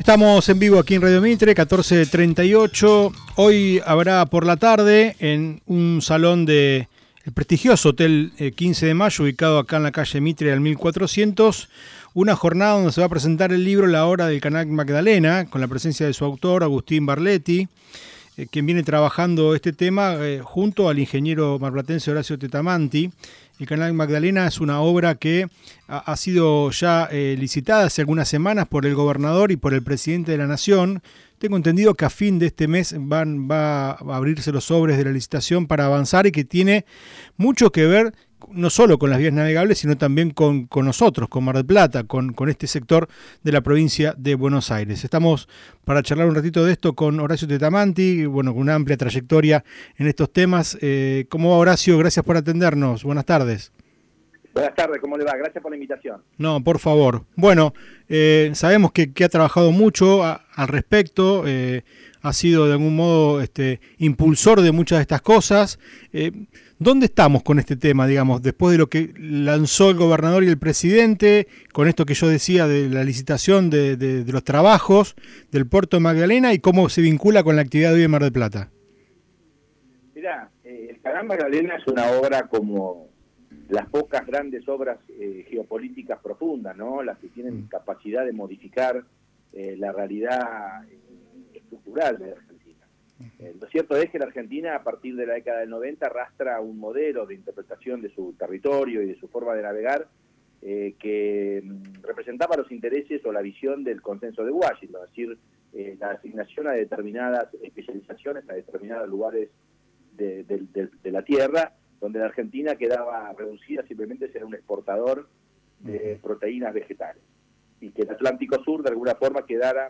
estamos en vivo aquí en Radio Mitre, 14:38. Hoy habrá por la tarde en un salón del prestigioso Hotel 15 de Mayo, ubicado acá en la calle Mitre al 1400, una jornada donde se va a presentar el libro La Hora del Canal Magdalena, con la presencia de su autor, Agustín Barletti, quien viene trabajando este tema junto al ingeniero marplatense Horacio Tetamanti. El Canal Magdalena es una obra que ha sido ya licitada hace algunas semanas por el gobernador y por el presidente de la Nación. Tengo entendido que a fin de este mes va a abrirse los sobres de la licitación para avanzar y que tiene mucho que ver no solo con las vías navegables, sino también con nosotros, con Mar del Plata, con este sector de la provincia de Buenos Aires. Estamos para charlar un ratito de esto con Horacio Tetamanti, bueno, con una amplia trayectoria en estos temas. ¿Cómo va, Horacio? Gracias por atendernos. Buenas tardes. Buenas tardes, ¿cómo le va? Gracias por la invitación. No, por favor. Bueno, sabemos que ha trabajado mucho al respecto, ha sido de algún modo impulsor de muchas de estas cosas. ¿Dónde estamos con este tema, digamos, después de lo que lanzó el gobernador y el presidente, con esto que yo decía de la licitación de los trabajos del puerto de Magdalena y cómo se vincula con la actividad de hoy en Mar del Plata? Mirá, el Canal Magdalena es una obra como las pocas grandes obras geopolíticas profundas, ¿no? Las que tienen capacidad de modificar la realidad estructural de Argentina. Lo cierto es que la Argentina, a partir de la década del 90, arrastra un modelo de interpretación de su territorio y de su forma de navegar que representaba los intereses o la visión del consenso de Washington, es decir, la asignación a determinadas especializaciones, a determinados lugares de la tierra, donde la Argentina quedaba reducida simplemente a ser un exportador de proteínas vegetales, y que el Atlántico Sur de alguna forma quedara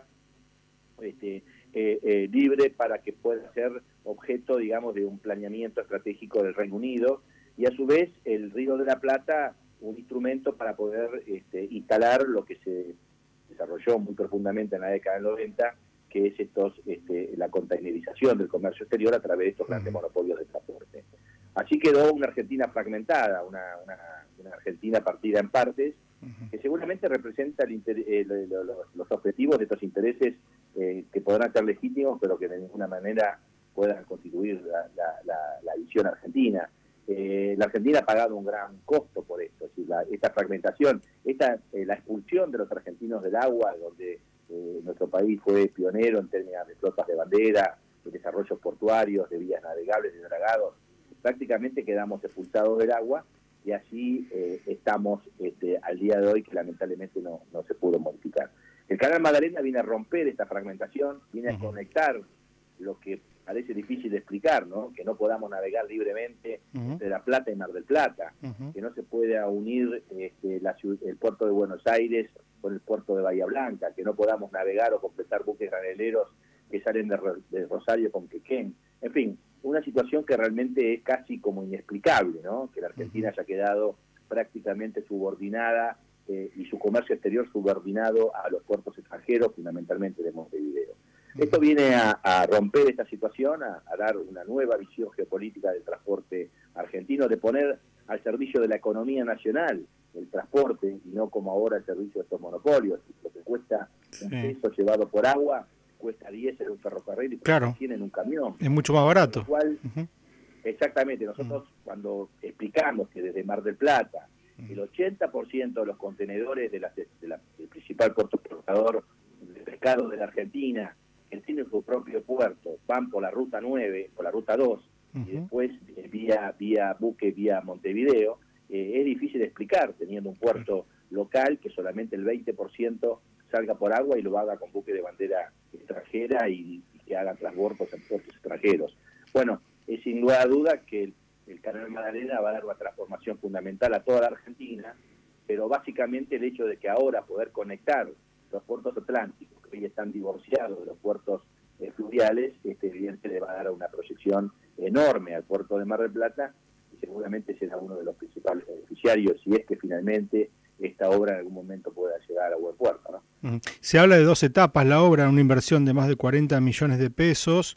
libre para que pueda ser objeto, digamos, de un planeamiento estratégico del Reino Unido, y a su vez el Río de la Plata un instrumento para poder instalar lo que se desarrolló muy profundamente en la década del 90, que es la containerización del comercio exterior a través de estos grandes monopolios de transporte. Así quedó una Argentina fragmentada, una Argentina partida en partes, que seguramente representa los objetivos de estos intereses que podrán ser legítimos, pero que de ninguna manera puedan constituir la visión argentina. La Argentina ha pagado un gran costo por esto, es decir, esta fragmentación, la expulsión de los argentinos del agua, donde nuestro país fue pionero en términos de flotas de bandera, de desarrollos portuarios, de vías navegables, de dragados. Prácticamente quedamos expulsados del agua y así estamos al día de hoy, que lamentablemente no se pudo modificar. El Canal Magdalena viene a romper esta fragmentación, viene a conectar lo que parece difícil de explicar, ¿no? Que no podamos navegar libremente entre La Plata y Mar del Plata, que no se pueda unir el puerto de Buenos Aires con el puerto de Bahía Blanca, que no podamos navegar o completar buques graneleros que salen de Rosario con Quequén. En fin, una situación que realmente es casi como inexplicable, ¿no? Que la Argentina haya quedado prácticamente subordinada y su comercio exterior subordinado a los puertos extranjeros, fundamentalmente de Montevideo. Esto viene a romper esta situación, a dar una nueva visión geopolítica del transporte argentino, de poner al servicio de la economía nacional el transporte, y no como ahora al servicio de estos monopolios. Lo que cuesta un peso llevado por agua, cuesta 10 en un ferrocarril y claro, 100 en un camión. Es mucho más barato. Lo cual, exactamente, nosotros cuando explicamos que desde Mar del Plata el 80% de los contenedores del principal puerto exportador de pescado de la Argentina, que tiene su propio puerto, van por la ruta 9, por la ruta 2, y después vía buque, vía Montevideo, es difícil de explicar, teniendo un puerto local que solamente el 20% salga por agua y lo haga con buque de bandera extranjera y que haga transbordos en puertos extranjeros. Bueno, es sin lugar a duda que el Canal Magdalena va a dar una transformación fundamental a toda la Argentina, pero básicamente el hecho de que ahora poder conectar los puertos atlánticos, que hoy están divorciados de los puertos fluviales, evidentemente le va a dar una proyección enorme al puerto de Mar del Plata, y seguramente será uno de los principales beneficiarios, si es que finalmente esta obra en algún momento pueda llegar a buen puerto, ¿no? Se habla de 2 etapas la obra, una inversión de más de 40 millones de pesos,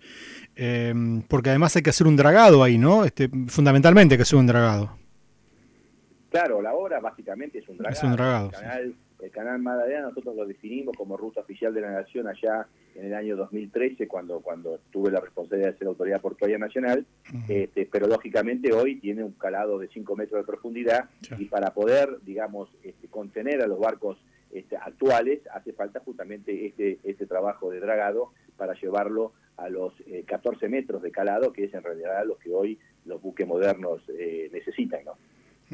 porque además hay que hacer un dragado ahí, ¿no? Fundamentalmente hay que hacer un dragado. Claro, la obra básicamente es un dragado. Es un dragado, El canal El canal Magdalena nosotros lo definimos como ruta oficial de la navegación allá en el año 2013, cuando tuve la responsabilidad de ser autoridad portuaria nacional, pero lógicamente hoy tiene un calado de 5 metros de profundidad, y para poder, digamos, contener a los barcos actuales, hace falta justamente este trabajo de dragado para llevarlo a los 14 metros de calado, que es en realidad lo que hoy los buques modernos necesitan, ¿no?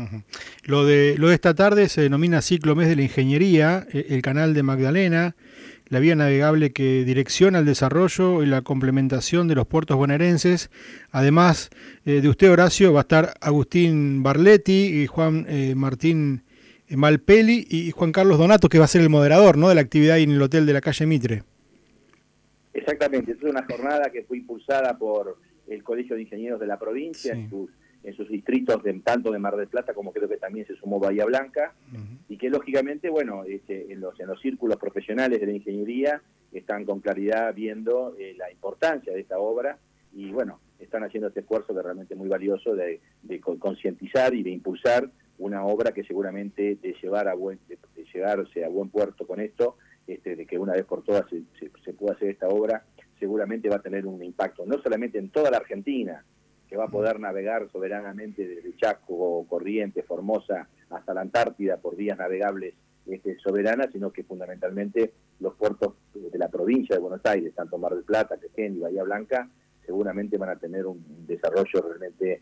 Lo de esta tarde se denomina Ciclo Mes de la Ingeniería, el canal de Magdalena, la vía navegable que direcciona el desarrollo y la complementación de los puertos bonaerenses. Además de usted, Horacio, va a estar Agustín Barletti y Juan Martín Malpeli y Juan Carlos Donato, que va a ser el moderador, ¿no?, de la actividad en el hotel de la calle Mitre. Exactamente, es una jornada que fue impulsada por el Colegio de Ingenieros de la provincia, sí, en sus distritos, tanto de Mar del Plata como creo que también se sumó Bahía Blanca, y que lógicamente, bueno, en los círculos profesionales de la ingeniería están con claridad viendo la importancia de esta obra, y bueno, están haciendo este esfuerzo que es realmente muy valioso de concientizar y de impulsar una obra que seguramente de llegarse a buen puerto con esto, de que una vez por todas se pueda hacer esta obra, seguramente va a tener un impacto, no solamente en toda la Argentina, que va a poder navegar soberanamente desde Chaco, Corrientes, Formosa, hasta la Antártida por vías navegables soberanas, sino que fundamentalmente los puertos de la provincia de Buenos Aires, tanto Mar del Plata, Quején y Bahía Blanca, seguramente van a tener un desarrollo realmente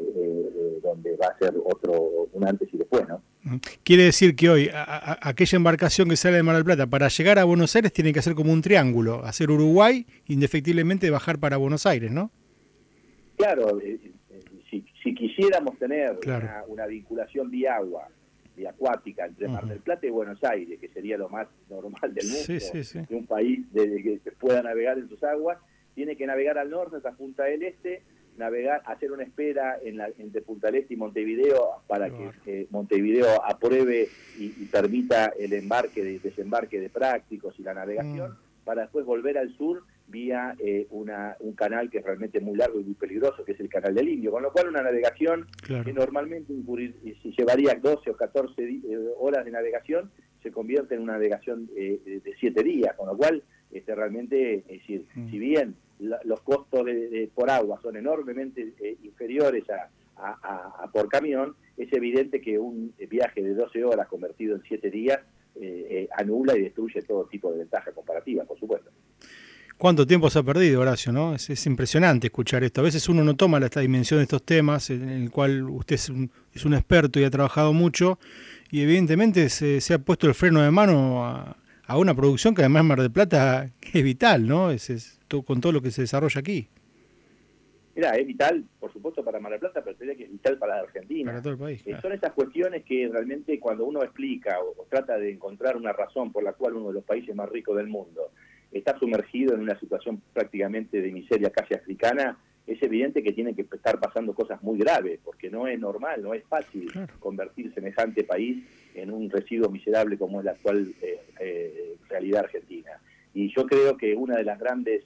donde va a ser un antes y después, ¿no? Quiere decir que hoy aquella embarcación que sale de Mar del Plata, para llegar a Buenos Aires tiene que hacer como un triángulo, hacer Uruguay, indefectiblemente bajar para Buenos Aires, ¿no? Claro, si quisiéramos tener claro, una vinculación vía agua, vía acuática entre Mar del Plata y Buenos Aires, que sería lo más normal del mundo, sí. de un país que pueda navegar en sus aguas, tiene que navegar al norte hasta Punta del Este, hacer una espera entre Punta del Este y Montevideo para que Montevideo apruebe y permita el desembarque de prácticos y la navegación, para después volver al sur vía un canal que es realmente muy largo y muy peligroso, que es el canal del Indio, con lo cual una navegación que normalmente si llevaría 12 o 14 horas de navegación, se convierte en una navegación de 7 días, con lo cual realmente, es decir, si bien los costos por agua son enormemente inferiores a por camión, es evidente que un viaje de 12 horas convertido en 7 días anula y destruye todo tipo de ventaja comparativa, por supuesto. ¿Cuánto tiempo se ha perdido, Horacio, ¿no? Es impresionante escuchar esto. A veces uno no toma esta dimensión de estos temas, en el cual usted es un experto y ha trabajado mucho, y evidentemente se ha puesto el freno de mano a una producción que además en Mar del Plata es vital, ¿no? Con todo lo que se desarrolla aquí. Mira, es vital, por supuesto, para Mar del Plata, pero sería que es vital para la Argentina. Para todo el país. Claro. Son esas cuestiones que realmente cuando uno explica o trata de encontrar una razón por la cual uno de los países más ricos del mundo está sumergido en una situación prácticamente de miseria casi africana, es evidente que tienen que estar pasando cosas muy graves, porque no es normal, no es fácil convertir semejante país en un residuo miserable como es la actual realidad argentina. Y yo creo que una de las grandes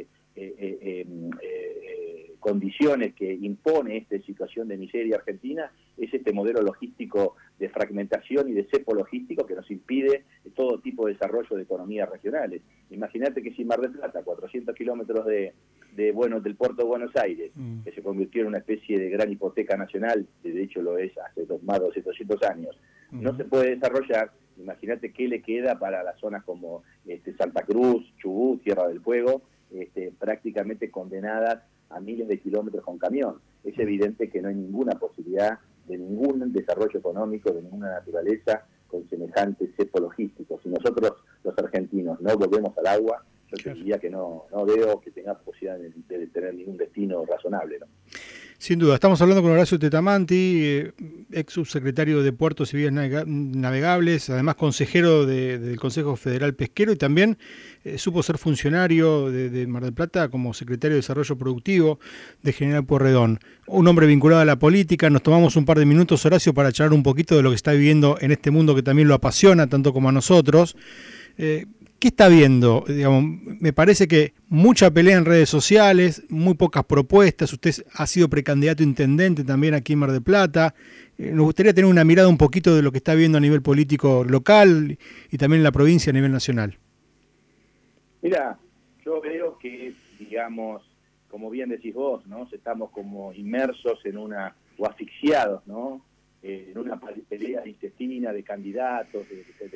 condiciones que impone esta situación de miseria argentina es este modelo logístico de fragmentación y de cepo logístico que nos impide todo tipo de desarrollo de economías regionales. Imagínate que si Mar del Plata, 400 kilómetros del puerto de Buenos Aires, que se convirtió en una especie de gran hipoteca nacional, de hecho lo es hace más de 200 años, no se puede desarrollar. Imagínate qué le queda para las zonas como Santa Cruz, Chubut, Tierra del Fuego, prácticamente condenadas a miles de kilómetros con camión. Es evidente que no hay ninguna posibilidad de ningún desarrollo económico de ninguna naturaleza con semejante cepo logístico. Si nosotros, los argentinos, no volvemos al agua, yo diría que no veo que tenga posibilidad de tener ningún destino razonable, ¿no? Sin duda. Estamos hablando con Horacio Tetamanti, ex subsecretario de Puertos y Vías Navegables, además consejero del Consejo Federal Pesquero, y también supo ser funcionario de Mar del Plata como secretario de Desarrollo Productivo de General Pueyrredón. Un hombre vinculado a la política. Nos tomamos un par de minutos, Horacio, para charlar un poquito de lo que está viviendo en este mundo que también lo apasiona, tanto como a nosotros. ¿Qué está viendo? Digamos, me parece que mucha pelea en redes sociales, muy pocas propuestas. Usted ha sido precandidato a intendente también aquí en Mar del Plata. Nos gustaría tener una mirada un poquito de lo que está viendo a nivel político local y también en la provincia a nivel nacional. Mira, yo veo que, digamos, como bien decís vos, ¿no? Estamos como inmersos en o asfixiados, ¿no? En una pelea intestina de candidatos,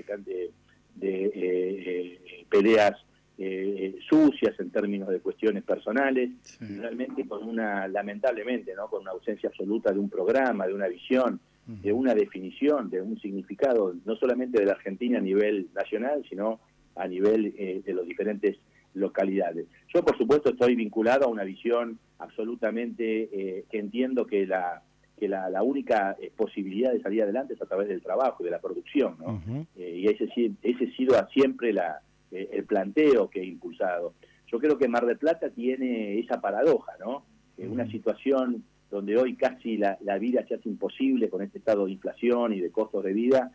de peleas sucias en términos de cuestiones personales, sí. Realmente lamentablemente, ¿no? Con una ausencia absoluta de un programa, de una visión, de una definición, de un significado, no solamente de la Argentina a nivel nacional, sino a nivel de los diferentes localidades. Yo, por supuesto, estoy vinculado a una visión absolutamente que entiendo que la única posibilidad de salir adelante es a través del trabajo y de la producción, ¿no? Y ese ha sido siempre el planteo que he impulsado. Yo creo que Mar del Plata tiene esa paradoja, ¿no? Una situación donde hoy casi la vida se hace imposible con este estado de inflación y de costos de vida,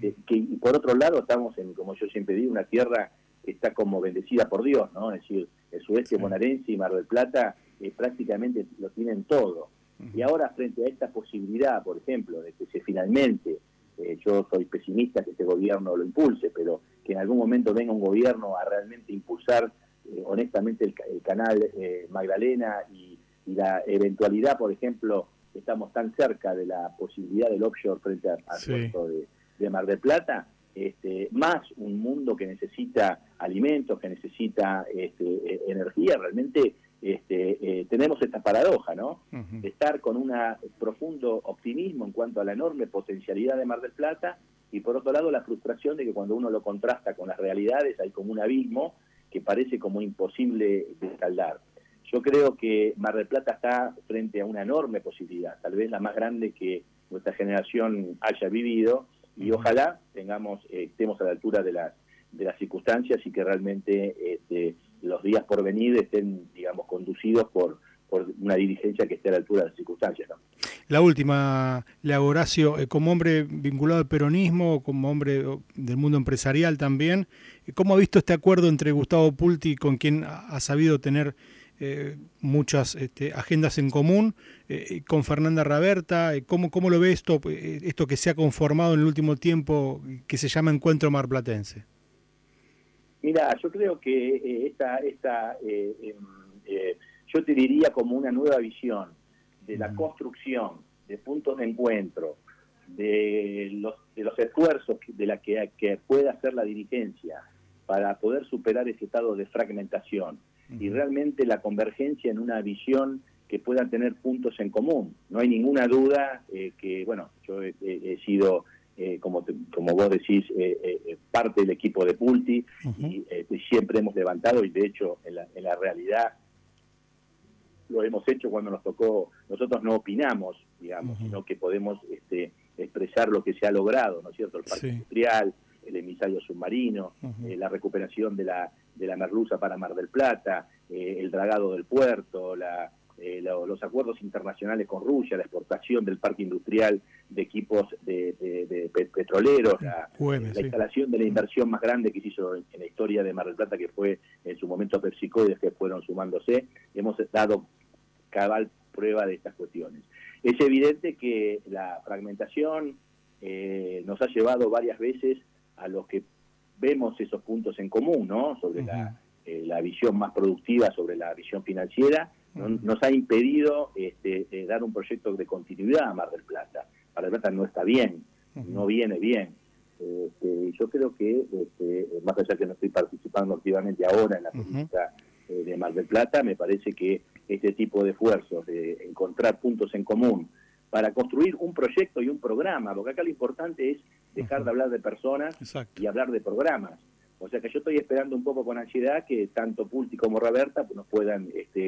y por otro lado estamos en, como yo siempre digo, una tierra que está como bendecida por Dios, ¿no? Es decir, el sudeste bonaerense y Mar del Plata prácticamente lo tienen todo. Y ahora, frente a esta posibilidad, por ejemplo, de que finalmente, yo soy pesimista que este gobierno lo impulse, pero que en algún momento venga un gobierno a realmente impulsar honestamente el canal Magdalena y la eventualidad, por ejemplo, estamos tan cerca de la posibilidad del offshore frente al puerto de Mar del Plata, más un mundo que necesita alimentos, que necesita energía, realmente tenemos esta paradoja, ¿no? De estar con un profundo optimismo en cuanto a la enorme potencialidad de Mar del Plata y por otro lado la frustración de que cuando uno lo contrasta con las realidades hay como un abismo que parece como imposible de saldar. Yo creo que Mar del Plata está frente a una enorme posibilidad, tal vez la más grande que nuestra generación haya vivido, y ojalá estemos a la altura de las circunstancias y que realmente los días por venir estén, digamos, conducidos por una dirigencia que esté a la altura de las circunstancias, ¿no? La última, le hago, Horacio, como hombre vinculado al peronismo, como hombre del mundo empresarial también, ¿cómo ha visto este acuerdo entre Gustavo Pulti, con quien ha sabido tener muchas agendas en común, con Fernanda Raberta? ¿Cómo lo ve esto que se ha conformado en el último tiempo, que se llama Encuentro Marplatense? Mira, yo creo que yo te diría como una nueva visión de la construcción de puntos de encuentro, de los esfuerzos que pueda hacer la dirigencia para poder superar ese estado de fragmentación y realmente la convergencia en una visión que pueda tener puntos en común. No hay ninguna duda que, bueno, yo he sido, como vos decís, parte del equipo de Pulti y siempre hemos levantado, y de hecho en la realidad lo hemos hecho cuando nos tocó. Nosotros no opinamos, digamos, sino que podemos expresar lo que se ha logrado, ¿no es cierto? El parque industrial, el emisario submarino, la recuperación de la merluza para Mar del Plata, el dragado del puerto, los acuerdos internacionales con Rusia, la exportación del parque industrial de equipos de petroleros, la instalación de la inversión más grande que se hizo en la historia de Mar del Plata, que fue en su momento Pepsicoides, que fueron sumándose. Hemos dado cabal prueba de estas cuestiones. Es evidente que la fragmentación nos ha llevado varias veces a los que vemos esos puntos en común, ¿no? Sobre la visión más productiva, sobre la visión financiera, nos ha impedido dar un proyecto de continuidad a Mar del Plata. Mar del Plata no está bien, no viene bien. Yo creo que, más allá que no estoy participando activamente ahora en la política de Mar del Plata, me parece que este tipo de esfuerzos, de encontrar puntos en común para construir un proyecto y un programa, porque acá lo importante es dejar de hablar de personas y hablar de programas. O sea que yo estoy esperando un poco con ansiedad que tanto Pulti como Raberta nos puedan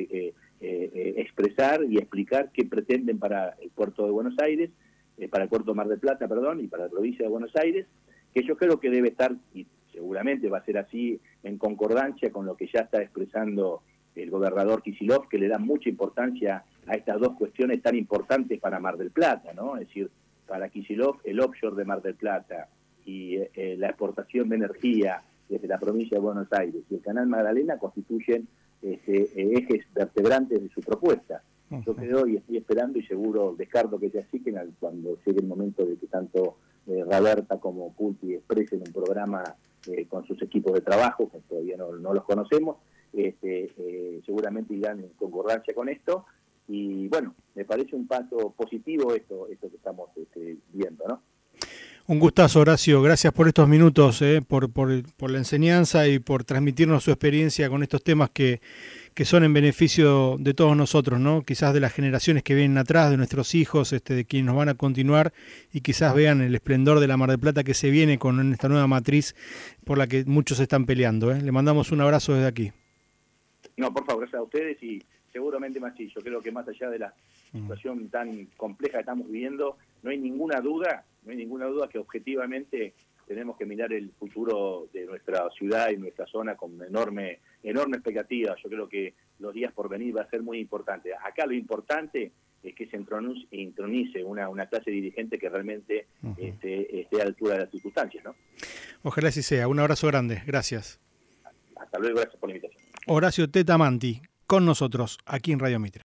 expresar y explicar qué pretenden para el puerto de Buenos Aires, para el puerto de Mar del Plata, perdón, y para la provincia de Buenos Aires, que yo creo que debe estar, y seguramente va a ser así, en concordancia con lo que ya está expresando el gobernador Kicillof, que le da mucha importancia a estas dos cuestiones tan importantes para Mar del Plata, ¿no? Es decir, para Kicillof el offshore de Mar del Plata y la exportación de energía desde la provincia de Buenos Aires y el Canal Magdalena constituyen ejes vertebrantes de su propuesta. Yo creo y estoy esperando y seguro descarto que sea así, que cuando llegue el momento de que tanto Raberta como Pulpi expresen un programa con sus equipos de trabajo, que todavía no los conocemos, seguramente irán en concordancia con esto. Y bueno, me parece un paso positivo esto que estamos viendo, ¿no? Un gustazo, Horacio. Gracias por estos minutos, por la enseñanza y por transmitirnos su experiencia con estos temas que son en beneficio de todos nosotros, ¿no? Quizás de las generaciones que vienen atrás, de nuestros hijos, de quienes nos van a continuar y quizás vean el esplendor de la Mar del Plata que se viene con esta nueva matriz por la que muchos están peleando. Le mandamos un abrazo desde aquí. No, por favor, gracias a ustedes y seguramente más sí. Yo creo que más allá de la situación tan compleja que estamos viviendo, no hay ninguna duda que objetivamente tenemos que mirar el futuro de nuestra ciudad y nuestra zona con enorme expectativa. Yo creo que los días por venir va a ser muy importante. Acá lo importante es que se intronice una clase dirigente que realmente esté a la altura de las circunstancias, ¿no? Ojalá así sea. Un abrazo grande. Gracias. Hasta luego, gracias por la invitación. Horacio Tetamanti, con nosotros, aquí en Radio Mitre.